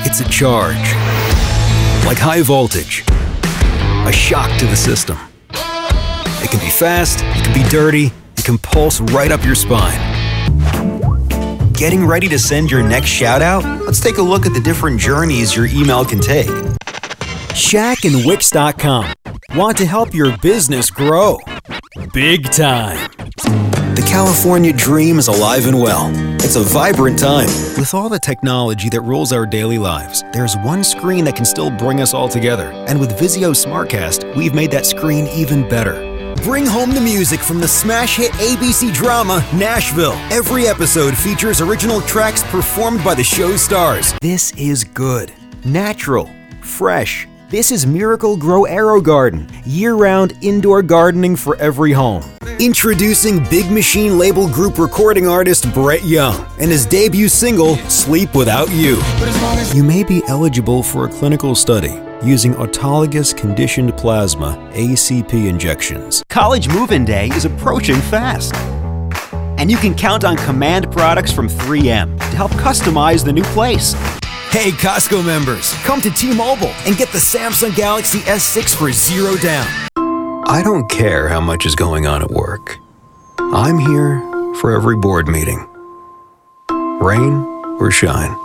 It's a charge. Like high voltage. A shock to the system. It can be fast, it can be dirty, it can pulse right up your spine. Getting ready to send your next shout-out? Let's take a look at the different journeys your email can take. Shaq and Wix.com want to help your business grow. Big time. The California dream is alive and well. It's a vibrant time. With all the technology that rules our daily lives, there's one screen that can still bring us all together. And with Vizio SmartCast, we've made that screen even better. Bring home the music from the smash hit ABC drama, Nashville. Every episode features original tracks performed by the show's stars. This is good, natural, fresh. This is Miracle-Gro AeroGarden, year-round indoor gardening for every home. Introducing Big Machine label group recording artist Brett Young and his debut single, Sleep Without You. You may be eligible for a clinical study using autologous conditioned plasma ACP injections. College move-in day is approaching fast. And you can count on Command products from 3M to help customize the new place. Hey Costco members, come to T-Mobile and get the Samsung Galaxy S6 for $0 down. I don't care how much is going on at work. I'm here for every board meeting. Rain or shine.